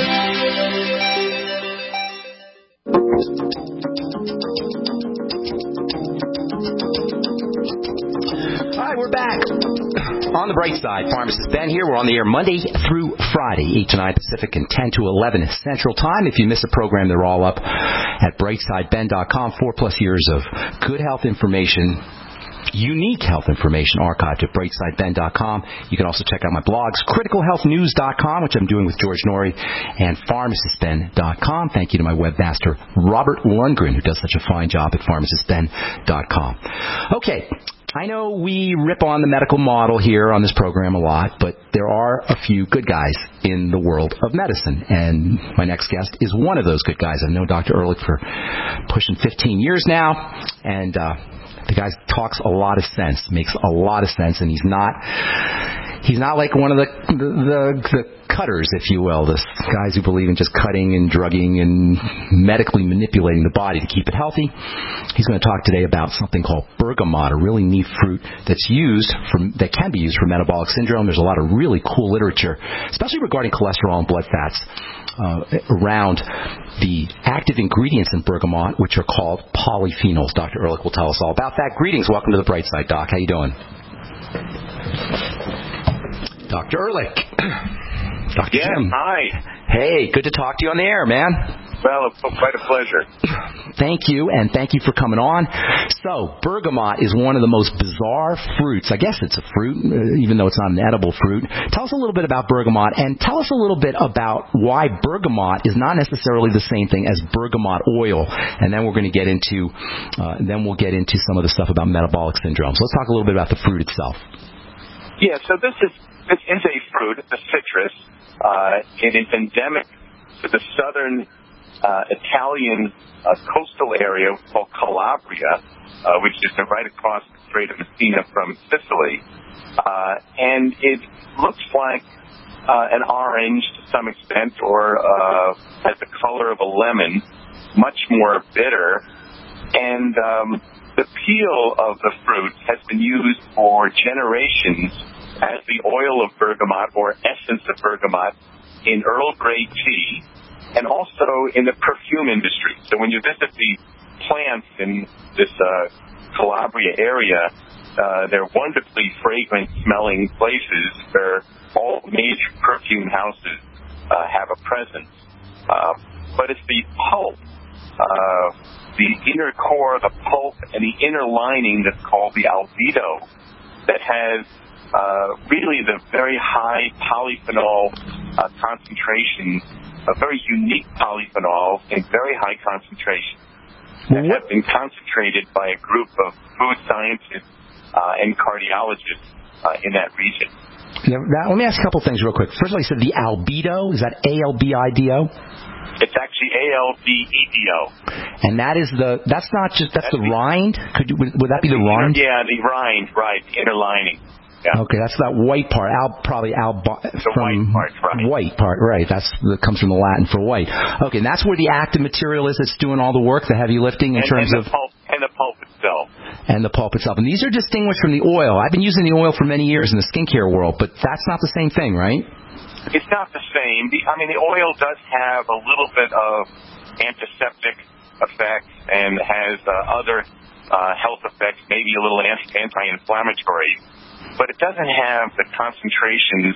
Hi, we're back. On the bright side, Pharmacist Ben here. We're on the air Monday through Friday, eight to nine Pacific and ten to eleven Central Time. If you miss a program, they're all up at bright side ben dot com. Four plus years of good health information, unique health information archived at bright side ben dot com. You can also check out my blogs, critical health news dot com, which I'm doing with George Norrie, and pharmacist ben dot com. Thank you to my webmaster, Robert Lundgren, who does such a fine job at pharmacist ben dot com. Okay, I know we rip on the medical model here on this program a lot, but there are a few good guys in the world of medicine, and my next guest is one of those good guys. I've known Doctor Ehrlich for pushing fifteen years now, and uh The guy talks a lot of sense, makes a lot of sense, and he's not he's not like one of the the, the, the cutters, if you will, the guys who believe in just cutting and drugging and medically manipulating the body to keep it healthy. He's going to talk today about something called bergamot, a really neat fruit that's used for, that can be used for metabolic syndrome. There's a lot of really cool literature, especially regarding cholesterol and blood fats, uh, around the active ingredients in bergamot, which are called polyphenols. Doctor Ehrlich will tell us all about that. Greetings. Welcome to the Bright Side, Doc. How you doing? Doctor Ehrlich. Doctor Yeah, Jim. hi. Hey, good to talk to you on the air, man. Well, it's quite a pleasure. Thank you, and thank you for coming on. So, bergamot is one of the most bizarre fruits. I guess it's a fruit, even though it's not an edible fruit. Tell us a little bit about bergamot, and tell us a little bit about why bergamot is not necessarily the same thing as bergamot oil. And then we're going to get into, uh, then we'll get into some of the stuff about metabolic syndrome. So let's talk a little bit about the fruit itself. Yeah, so this is this is a fruit. It's a citrus. Uh, it is endemic to the southern uh, Italian uh, coastal area called Calabria, uh, which is right across the Strait of Messina from Sicily. Uh, and it looks like uh, an orange to some extent, or uh, has the color of a lemon, much more bitter. And um, the peel of the fruit has been used for generations as the oil of bergamot or essence of bergamot in Earl Grey tea, and also in the perfume industry. So when you visit the plants in this uh, Calabria area, uh, they're wonderfully fragrant smelling places where all major perfume houses uh, have a presence. Uh, but it's the pulp, uh, the inner core, the pulp, and the inner lining that's called the albedo that has Uh, really the very high polyphenol uh, concentration, a very unique polyphenol in very high concentration that have been concentrated by a group of food scientists uh, and cardiologists uh, in that region. Now, now, let me ask a couple things real quick. First of all, you said the albedo. Is that A L B I D O? It's actually A L B E D O. And that is the, that's not just, that's, that's the, the rind? Could you, would, would that be the, the rind? Inner, yeah, the rind, right, the inner lining. Yeah. Okay, that's that white part. Al, probably al, the from white part, right? White part, right? That's that comes from the Latin for white. Okay, and that's where the active material is that's doing all the work, the heavy lifting in and, terms and of pulp, and the pulp itself. And the pulp itself. And these are distinguished from the oil. I've been using the oil for many years in the skincare world, but that's not the same thing, right? It's not the same. The, I mean, the oil does have a little bit of antiseptic effects and has uh, other uh, health effects, maybe a little anti-inflammatory. But it doesn't have the concentrations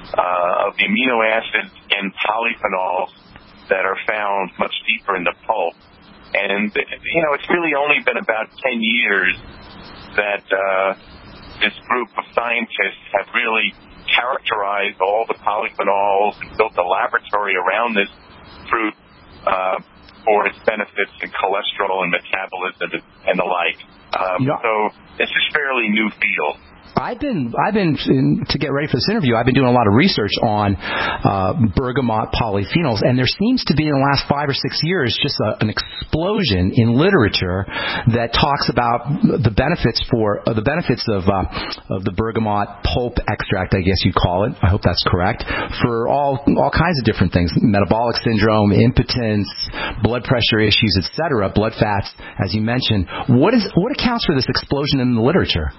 uh, of the amino acids and polyphenols that are found much deeper in the pulp. And, you know, it's really only been about ten years that uh, this group of scientists have really characterized all the polyphenols and built a laboratory around this fruit uh, for its benefits in cholesterol and metabolism and the like. Um, yeah. So this is fairly new field. I've been, I've been in, to get ready for this interview, I've been doing a lot of research on uh, bergamot polyphenols, and there seems to be in the last five or six years just a, an explosion in literature that talks about the benefits for uh, the benefits of uh, of the bergamot pulp extract, I guess you'd call it. I hope that's correct, for all all kinds of different things: metabolic syndrome, impotence, blood pressure issues, et cetera, blood fats, as you mentioned. What is what accounts for this explosion in the literature?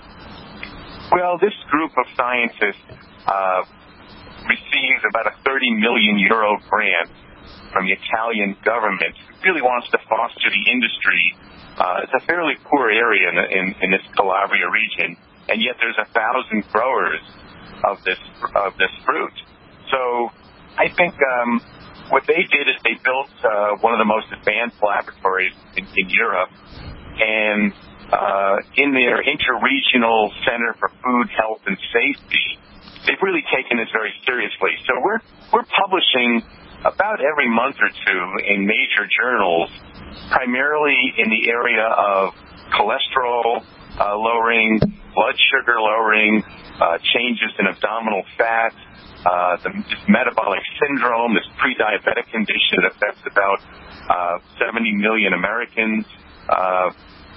Well, this group of scientists uh, received about a thirty million euro grant from the Italian government. It really wants to foster the industry. Uh, it's a fairly poor area in, in, in this Calabria region, and yet there's a thousand growers of this of this fruit. So I think um, what they did is they built uh, one of the most advanced laboratories in, in Europe, and Uh, in their interregional center for food, health, and safety, they've really taken this very seriously. So we're we're publishing about every month or two in major journals, primarily in the area of cholesterol uh, lowering, blood sugar lowering, uh, changes in abdominal fat, uh, the, this metabolic syndrome, this pre-diabetic condition that affects about uh, seventy million Americans. Uh,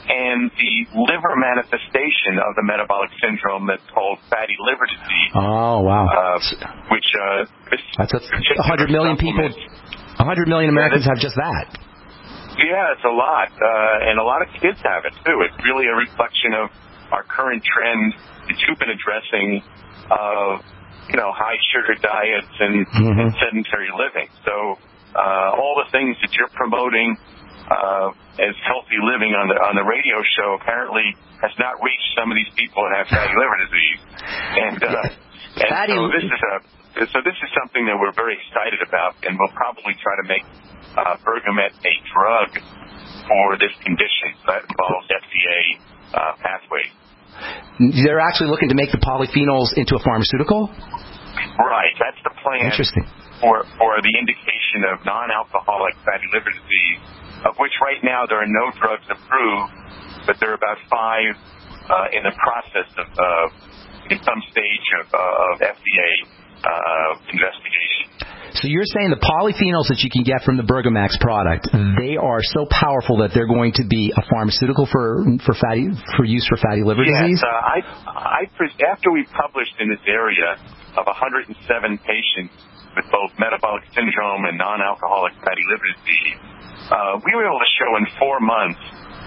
and the liver manifestation of the metabolic syndrome that's called fatty liver disease. Oh, wow. Uh, which uh, that's a one hundred million people. one hundred million Americans have just that. Yeah, it's a lot, uh, and a lot of kids have it too. It's really a reflection of our current trend that you've been addressing of, you know, high sugar diets and, mm-hmm. and sedentary living. So uh, all the things that you're promoting uh, as healthy living on the on the radio show apparently has not reached some of these people that have fatty liver disease. And, uh, and fatty... so this is a so this is something that we're very excited about, and we'll probably try to make uh, Bergamet a drug for this condition that involves F D A uh, pathways. They're actually looking to make the polyphenols into a pharmaceutical? Right, that's the plan. Interesting. For, for the indication of non-alcoholic fatty liver disease, of which right now there are no drugs approved, but there are about five uh, in the process of, uh, in some stage of, uh, of F D A uh, investigation. So you're saying the polyphenols that you can get from the Bergamax product, they are so powerful that they're going to be a pharmaceutical for for fatty for use for fatty liver yes, disease? Yes, uh, I, I, after we published in this area of one hundred seven patients with both metabolic syndrome and non-alcoholic fatty liver disease, uh, we were able to show in four months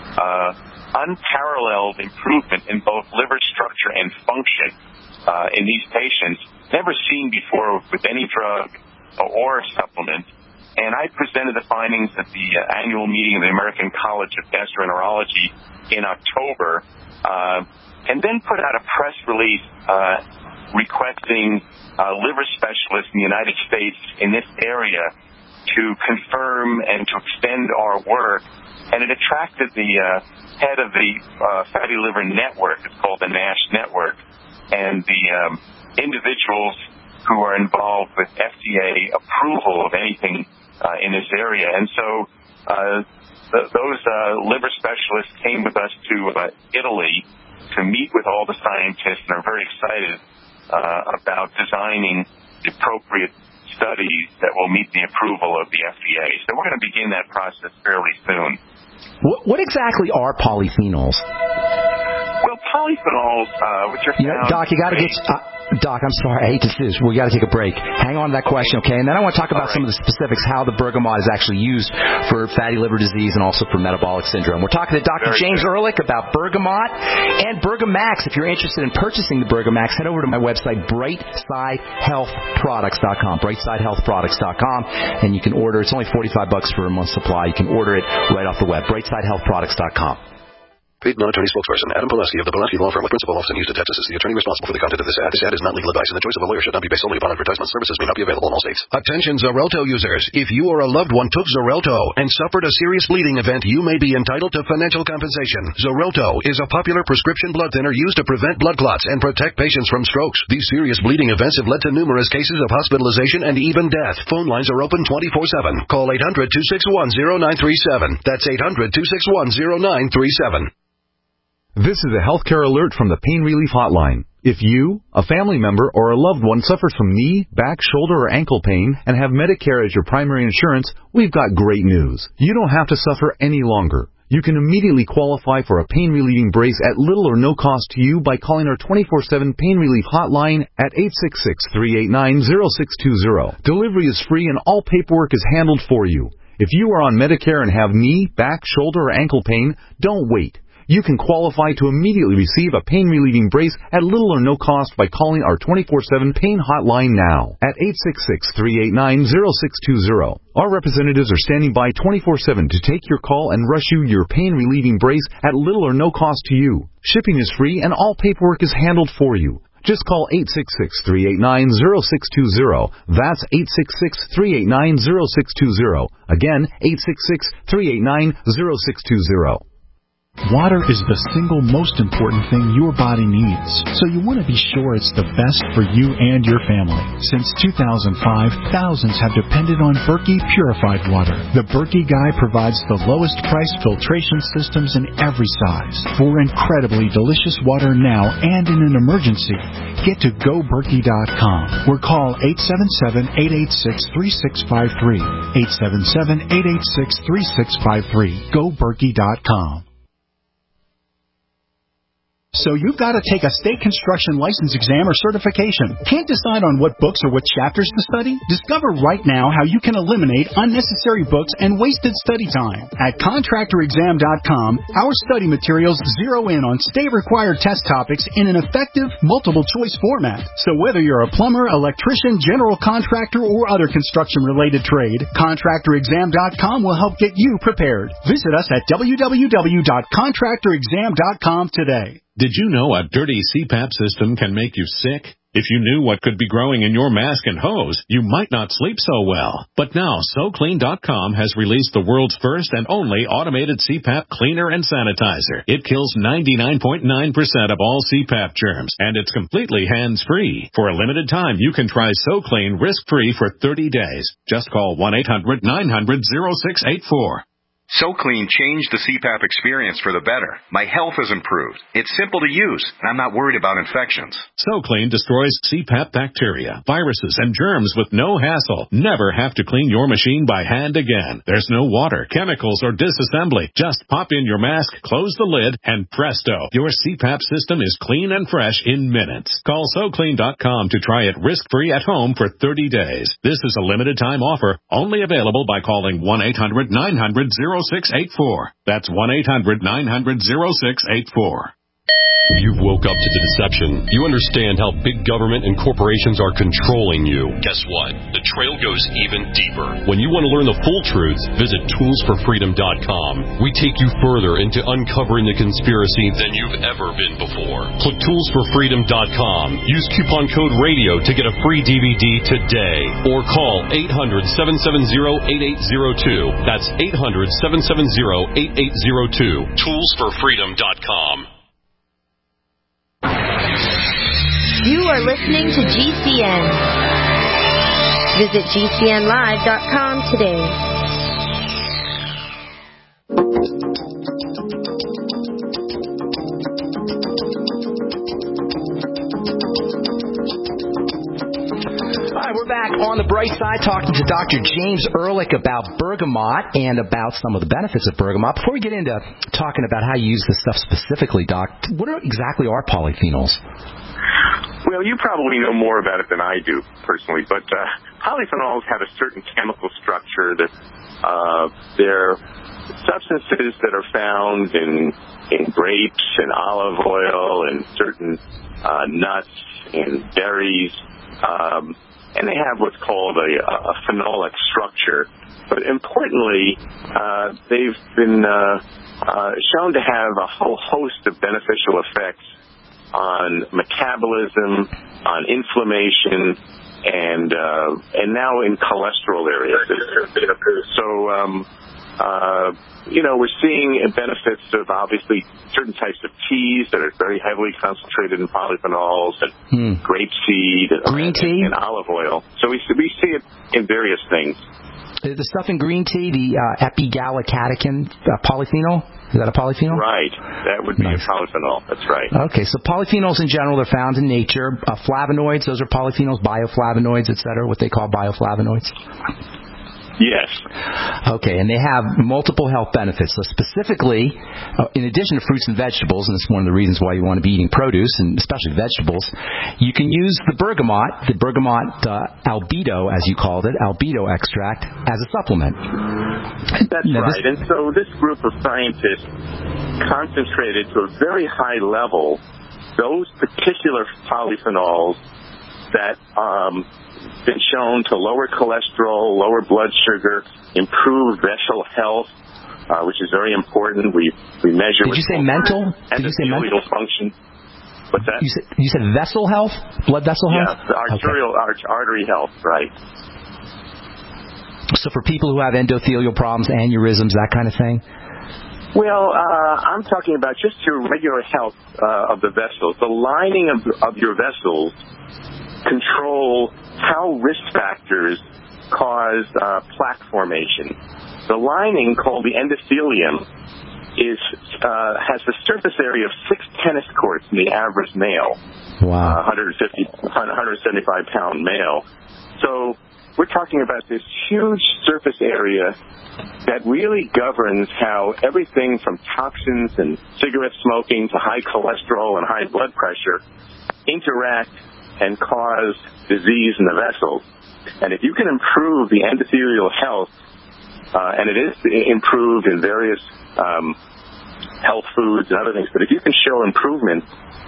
uh, unparalleled improvement in both liver structure and function uh, in these patients, never seen before with any drug or supplement. And I presented the findings at the uh, annual meeting of the American College of Gastroenterology in October, uh, and then put out a press release uh, requesting uh, liver specialists in the United States in this area to confirm and to extend our work. And it attracted the uh, head of the uh, Fatty Liver Network, it's called the NASH Network, and the um, individuals who are involved with F D A approval of anything uh, in this area. And so uh, th- those uh, liver specialists came with us to uh, Italy to meet with all the scientists and are very excited uh, about designing the appropriate studies that will meet the approval of the F D A. So we're going to begin that process fairly soon. What, what exactly are polyphenols? Well, polyphenols, uh, which are found... You know, Doc, you got to get... Uh, Doc, I'm sorry, I hate to do this. We got to take a break. Hang on to that question, okay? And then I want to talk about right. some of the specifics, how the bergamot is actually used for fatty liver disease and also for metabolic syndrome. We're talking to Doctor Very James good. Ehrlich about Bergamot and Bergamax. If you're interested in purchasing the Bergamax, head over to my website, bright side health products dot com, bright side health products dot com, and you can order. It's only forty-five bucks for a month's supply. You can order it right off the web, bright side health products dot com. Paid non-attorney spokesperson Adam Pileski of the Pileski Law Firm with principal office in Houston, Texas is the attorney responsible for the content of this ad. This ad is not legal advice, and the choice of a lawyer should not be based solely upon advertisement. Services may not be available in all states. Attention Xarelto users. If you or a loved one took Xarelto and suffered a serious bleeding event, you may be entitled to financial compensation. Xarelto is a popular prescription blood thinner used to prevent blood clots and protect patients from strokes. These serious bleeding events have led to numerous cases of hospitalization and even death. Phone lines are open twenty-four seven. Call eight hundred, two six one, zero nine three seven. That's eight hundred, two six one, zero nine three seven. This is a healthcare alert from the Pain Relief Hotline. If you, a family member, or a loved one suffers from knee, back, shoulder, or ankle pain and have Medicare as your primary insurance, we've got great news. You don't have to suffer any longer. You can immediately qualify for a pain-relieving brace at little or no cost to you by calling our twenty-four seven Pain Relief Hotline at eight six six, three eight nine, zero six two zero. Delivery is free and all paperwork is handled for you. If you are on Medicare and have knee, back, shoulder, or ankle pain, don't wait. You can qualify to immediately receive a pain-relieving brace at little or no cost by calling our twenty-four seven Pain Hotline now at eight six six, three eight nine, zero six two zero. Our representatives are standing by twenty-four seven to take your call and rush you your pain-relieving brace at little or no cost to you. Shipping is free and all paperwork is handled for you. Just call eight six six, three eight nine, zero six two zero. That's eight six six, three eight nine, zero six two zero. Again, eight six six, three eight nine, zero six two zero. Water is the single most important thing your body needs, so you want to be sure it's the best for you and your family. Since two thousand five, thousands have depended on Berkey purified water. The Berkey Guy provides the lowest price filtration systems in every size. For incredibly delicious water now and in an emergency, get to go berkey dot com or call eight seven seven, eight eight six, three six five three. eight seven seven, eight eight six, three six five three. go berkey dot com. So you've got to take a state construction license exam or certification. Can't decide on what books or what chapters to study? Discover right now how you can eliminate unnecessary books and wasted study time. At contractor exam dot com, our study materials zero in on state-required test topics in an effective, multiple-choice format. So whether you're a plumber, electrician, general contractor, or other construction-related trade, contractor exam dot com will help get you prepared. Visit us at w w w dot contractor exam dot com today. Did you know a dirty C PAP system can make you sick? If you knew what could be growing in your mask and hose, you might not sleep so well. But now, So Clean dot com has released the world's first and only automated C PAP cleaner and sanitizer. It kills ninety-nine point nine percent of all C PAP germs, and it's completely hands-free. For a limited time, you can try So Clean risk-free for thirty days. Just call one eight hundred nine hundred oh six eight four. So Clean changed the C PAP experience for the better. My health has improved. It's simple to use, and I'm not worried about infections. So Clean destroys C PAP bacteria, viruses, and germs with no hassle. Never have to clean your machine by hand again. There's no water, chemicals, or disassembly. Just pop in your mask, close the lid, and presto, your C PAP system is clean and fresh in minutes. Call So Clean dot com to try it risk-free at home for thirty days. This is a limited-time offer, only available by calling one eight hundred nine hundred oh six eight four. That's one eight hundred nine hundred oh six eight four. You've woke up to the deception. You understand how big government and corporations are controlling you. Guess what? The trail goes even deeper. When you want to learn the full truth, visit tools for freedom dot com. We take you further into uncovering the conspiracy than you've ever been before. Click tools for freedom dot com. Use coupon code radio to get a free D V D today. Or call eight hundred seven seven zero eight eight zero two. That's eight hundred seven seven zero eight eight zero two. tools for freedom dot com. You are listening to G C N. Visit G C N live dot com today. Hi, we're back on the bright side talking to Doctor James Ehrlich about bergamot and about some of the benefits of bergamot. Before we get into talking about how you use this stuff specifically, Doc, what are, exactly are polyphenols? Well, you probably know more about it than I do, personally, but uh, polyphenols have a certain chemical structure that uh, they're substances that are found in in grapes and olive oil and certain uh, nuts and berries, um, and they have what's called a, a phenolic structure. But importantly, uh, they've been uh, uh, shown to have a whole host of beneficial effects on metabolism, on inflammation, and uh, and now in cholesterol areas. So, um, uh, you know, we're seeing benefits of obviously certain types of teas that are very heavily concentrated in polyphenols and hmm. grapeseed and, green tea and, and olive oil. So we we see it in various things. The stuff in green tea, the uh, epigallocatechin uh, polyphenol. Is that a polyphenol? Right. That would be nice. A polyphenol. That's right. Okay, so polyphenols in general are found in nature. Uh, flavonoids, those are polyphenols, bioflavonoids, et cetera, what they call bioflavonoids. Yes. Okay, and they have multiple health benefits. So specifically, uh, in addition to fruits and vegetables, and it's one of the reasons why you want to be eating produce, and especially vegetables, you can use the bergamot, the bergamot uh, albedo, as you called it, albedo extract, as a supplement. That's now, right. This... And so this group of scientists concentrated to a very high level those particular polyphenols that um been shown to lower cholesterol, lower blood sugar, improve vessel health, uh, which is very important. We we measure. Did you say mental? Did you say mental function? What's that? You said, you said vessel health, blood vessel health. Yeah, arterial okay. artery health, right? So for people who have endothelial problems, aneurysms, that kind of thing. Well, uh, I'm talking about just your regular health uh, of the vessels. The lining of of your vessels control how risk factors cause uh, plaque formation. The lining, called the endothelium, is uh, has the surface area of six tennis courts in the average male. Wow. Uh, one hundred fifty, one hundred seventy-five pound male. So we're talking about this huge surface area that really governs how everything from toxins and cigarette smoking to high cholesterol and high blood pressure interact and cause disease in the vessels. And if you can improve the endothelial health, uh, and it is improved in various um, health foods and other things, but if you can show improvement,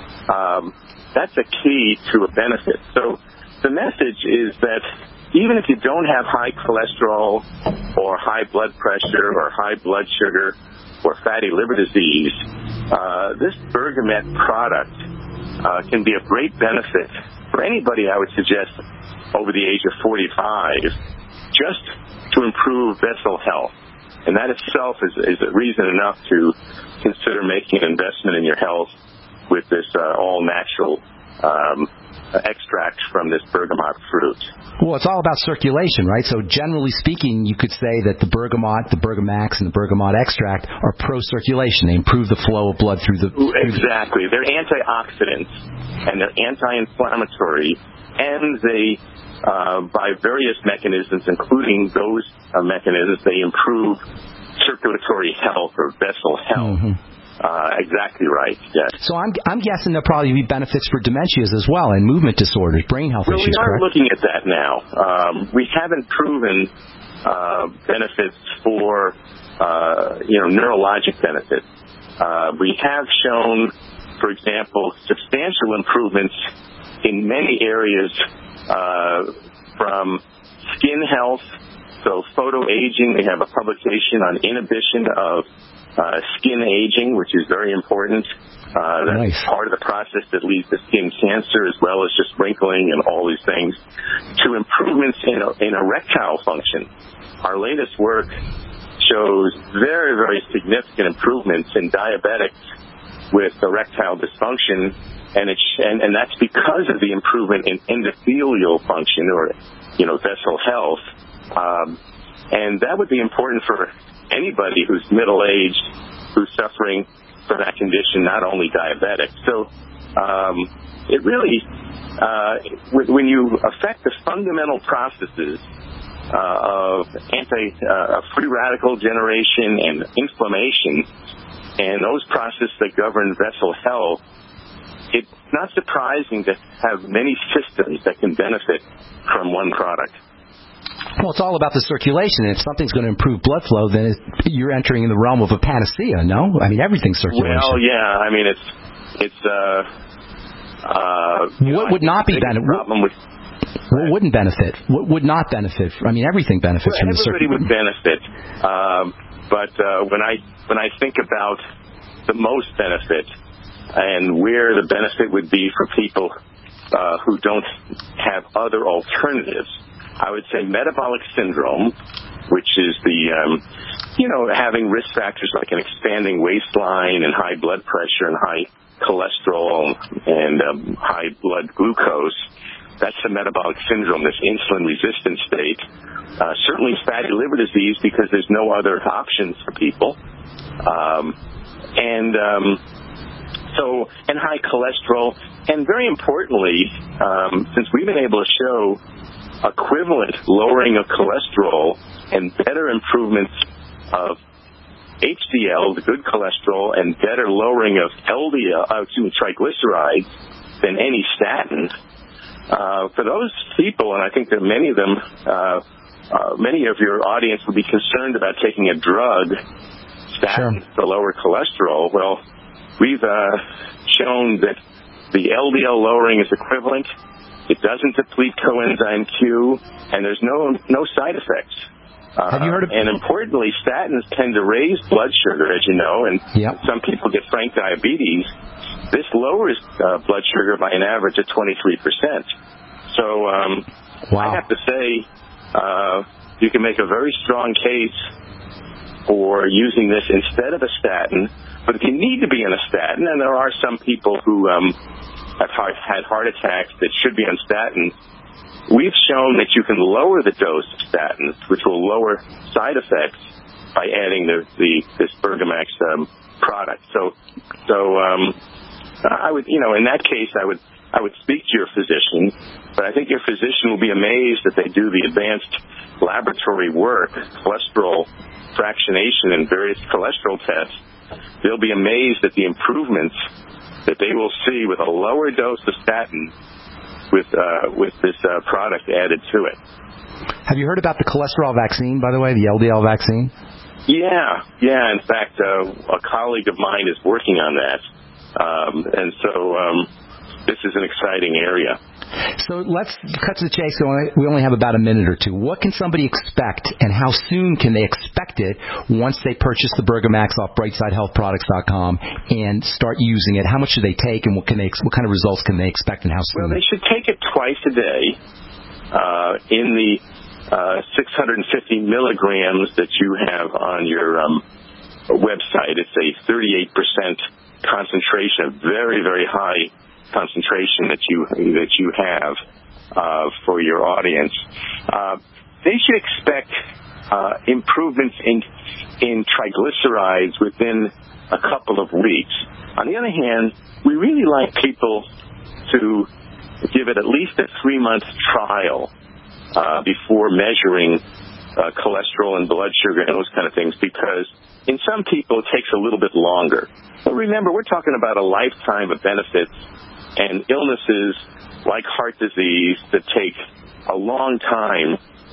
um, that's a key to a benefit. So the message is that even if you don't have high cholesterol or high blood pressure or high blood sugar or fatty liver disease, uh, this Bergamet product uh, can be a great benefit for anybody, I would suggest, over the age of forty-five, just to improve vessel health. And that itself is, is a reason enough to consider making an investment in your health with this uh, all-natural um, extract from this bergamot fruit. Well, it's all about circulation, right? So generally speaking, you could say that the bergamot, the Bergamax, and the bergamot extract are pro-circulation. They improve the flow of blood through the... Through exactly. The... They're antioxidants, and they're anti-inflammatory, and they, uh, by various mechanisms, including those uh, mechanisms, they improve circulatory health or vessel health. Mm-hmm. Uh, exactly right, yes. So I'm I'm guessing there'll probably be benefits for dementias as well and movement disorders, brain health well, issues, we are correct? looking at that now. Um, we haven't proven uh, benefits for, uh, you know, neurologic benefits. Uh, we have shown, for example, substantial improvements in many areas uh, from skin health, so photoaging. We have a publication on inhibition of Uh, skin aging, which is very important. Uh, that's nice. Part of the process that leads to skin cancer, as well as just wrinkling and all these things, to improvements in, in erectile function. Our latest work shows very, very significant improvements in diabetics with erectile dysfunction, and, it, and, and that's because of the improvement in endothelial function, or, you know, vessel health. Um, and that would be important for anybody who's middle-aged, who's suffering from that condition, not only diabetic. So um, it really, uh, when you affect the fundamental processes uh, of anti, uh, free radical generation and inflammation, and those processes that govern vessel health, it's not surprising to have many systems that can benefit from one product. Well, it's all about the circulation. If something's going to improve blood flow, then you're entering in the realm of a panacea, no? I mean, everything's circulation. Well, yeah. I mean, it's it's. Uh, uh, what know, would not be benefit? What, what wouldn't benefit? What would not benefit? I mean, everything benefits well, from the circulation. Everybody would benefit, um, but uh, when I when I think about the most benefit and where the benefit would be for people uh, who don't have other alternatives, I would say metabolic syndrome, which is the, um, you know, having risk factors like an expanding waistline and high blood pressure and high cholesterol and um, high blood glucose. That's the metabolic syndrome, this insulin-resistant state. Uh, certainly fatty liver disease, because there's no other options for people. Um, and um, so, and high cholesterol. And very importantly, um, since we've been able to show equivalent lowering of cholesterol and better improvements of H D L, the good cholesterol, and better lowering of L D L, uh, excuse me, triglycerides than any statin. Uh, for those people, and I think there are many of them, uh, uh, many of your audience would be concerned about taking a drug, statin, sure. to lower cholesterol. Well, we've uh, shown that the L D L lowering is equivalent. It doesn't deplete coenzyme Q, and there's no no side effects. Uh, Have you heard of? And importantly, statins tend to raise blood sugar, as you know, and yep. some people get frank diabetes. This lowers uh, blood sugar by an average of twenty-three percent. So um, wow. I have to say, uh, you can make a very strong case for using this instead of a statin. But if you need to be on a statin, and there are some people who um, have had heart attacks that should be on statins, we've shown that you can lower the dose of statins, which will lower side effects by adding the, the this Bergamax um, product. So, so um, I would, you know, in that case, I would I would speak to your physician, but I think your physician will be amazed that they do the advanced laboratory work, cholesterol fractionation and various cholesterol tests. They'll be amazed at the improvements that they will see with a lower dose of statin with uh, with this uh, product added to it. Have you heard about the cholesterol vaccine, by the way, the L D L vaccine? Yeah, yeah. In fact, uh, a colleague of mine is working on that, um, and so um, this is an exciting area. So let's cut to the chase. We only have about a minute or two. What can somebody expect, and how soon can they expect it once they purchase the Bergamax off brightside health products dot com and start using it? How much do they take, and what can they, what kind of results can they expect, and how soon? Well, they should take it twice a day uh, in the uh, six hundred fifty milligrams that you have on your um, website. It's a thirty-eight percent concentration, a very, very high concentration that you that you have uh, for your audience. Uh, they should expect uh, improvements in in triglycerides within a couple of weeks. On the other hand, we really like people to give it at least a three-month trial uh, before measuring uh, cholesterol and blood sugar and those kind of things, because in some people it takes a little bit longer. But remember, we're talking about a lifetime of benefits and illnesses like heart disease that take a long time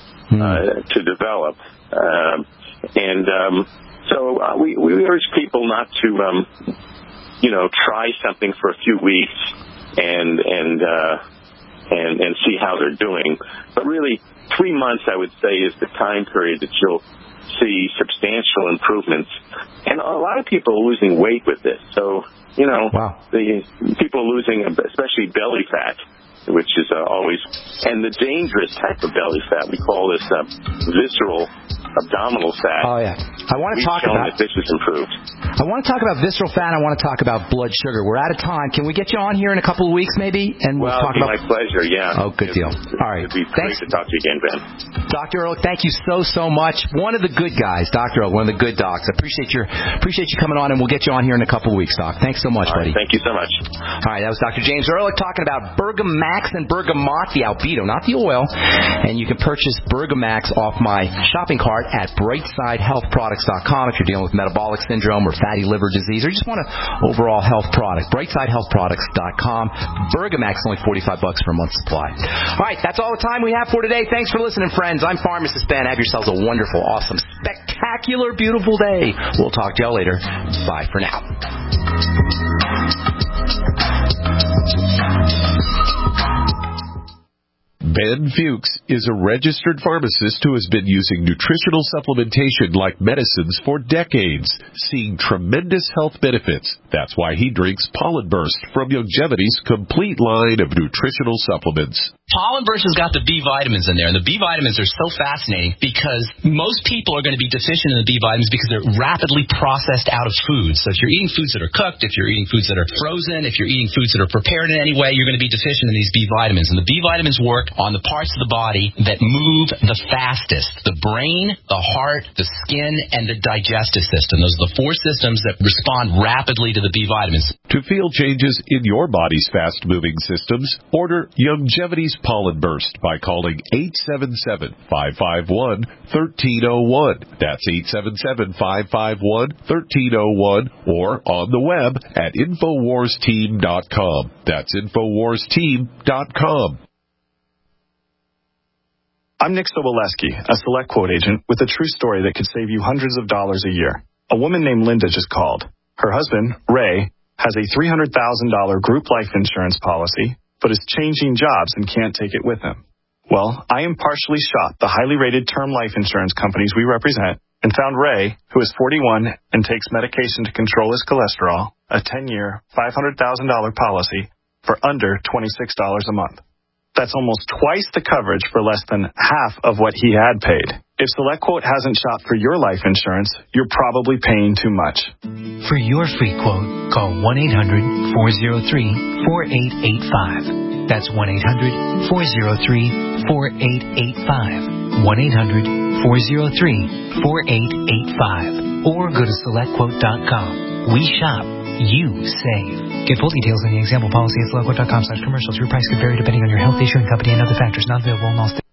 uh, to develop. Uh, and um, so uh, we, we urge people not to, um, you know, try something for a few weeks and and uh, and and see how they're doing. But really, three months, I would say, is the time period that you'll see substantial improvements. And a lot of people are losing weight with this. So, you know, wow. the people are losing, especially belly fat, which is uh, always, and the dangerous type of belly fat. We call this uh, visceral abdominal fat. Oh, yeah. I want to We've talk shown about that this is improved. I want to talk about visceral fat. I want to talk about blood sugar. We're out of time. Can we get you on here in a couple of weeks, maybe? And we'll well, talk it'd be about. my pleasure. Yeah. Oh, good it, deal. All right. It'd be Thanks. great to talk to you again, Ben. Doctor Ehrlich, thank you so so much. One of the good guys, Doctor Ehrlich, one of the good docs. I appreciate your appreciate you coming on, and we'll get you on here in a couple of weeks, Doc. Thanks so much, All right, buddy. Thank you so much. All right, that was Doctor James Ehrlich talking about Bergamax and Bergamot, the albedo, not the oil. And you can purchase Bergamax off my shopping cart at brightside health products dot com if you're dealing with metabolic syndrome or fatty liver disease or just want an overall health product. brightside health products dot com. Bergamax only forty-five bucks per month supply. All right, that's all the time we have for today. Thanks for listening, friends. I'm Pharmacist Ben. Have yourselves a wonderful, awesome, spectacular, beautiful day. We'll talk to y'all later. Bye for now. Ben Fuchs is a registered pharmacist who has been using nutritional supplementation like medicines for decades, seeing tremendous health benefits. That's why he drinks Pollen Burst from Youngevity's complete line of nutritional supplements. Pollen Burst has got the B vitamins in there, and the B vitamins are so fascinating because most people are going to be deficient in the B vitamins because they're rapidly processed out of food. So if you're eating foods that are cooked, if you're eating foods that are frozen, if you're eating foods that are prepared in any way, you're going to be deficient in these B vitamins. And the B vitamins work on the parts of the body that move the fastest: the brain, the heart, the skin, and the digestive system. Those are the four systems that respond rapidly to the B vitamins. To feel changes in your body's fast-moving systems, order Youngevity's Pollen Burst by calling eight seven seven, five five one, one three zero one. That's eight seven seven, five five one, one three zero one or on the web at infowars team dot com. That's infowars team dot com. I'm Nick Soboleski, a Select Quote agent with a true story that could save you hundreds of dollars a year. A woman named Linda just called. Her husband, Ray, has a three hundred thousand dollars group life insurance policy, but is changing jobs and can't take it with him. Well, I impartially shot the highly rated term life insurance companies we represent and found Ray, who is forty-one and takes medication to control his cholesterol, a ten-year, five hundred thousand dollars policy for under twenty-six dollars a month. That's almost twice the coverage for less than half of what he had paid. If SelectQuote hasn't shopped for your life insurance, you're probably paying too much. For your free quote, call one eight hundred, four oh three, four eight eight five. That's one eight hundred, four oh three, four eight eight five. one eight hundred, four oh three, four eight eight five. Or go to select quote dot com. We shop you save. Get full details on the example policy at SelectQuote dot com slash commercials. Your price could vary depending on your health issue and company and other factors. Not available in all states.